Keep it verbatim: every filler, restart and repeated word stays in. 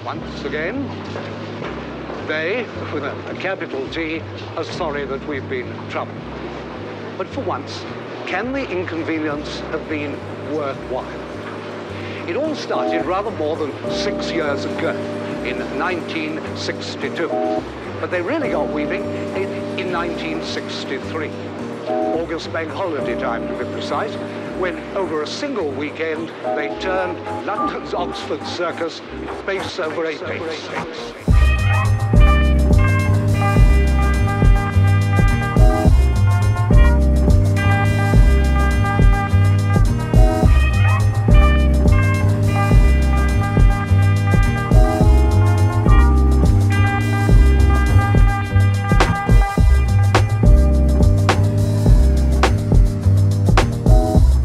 Once again, they, with a, a capital T, are sorry that we've been troubled. But for once, can the inconvenience have been worthwhile? It all started rather more than six years ago, in nineteen sixty-two. But they really got weaving in, in nineteen sixty-three. August bank holiday time, to be precise, when over a single weekend they turned London's Oxford Circus face over eight days.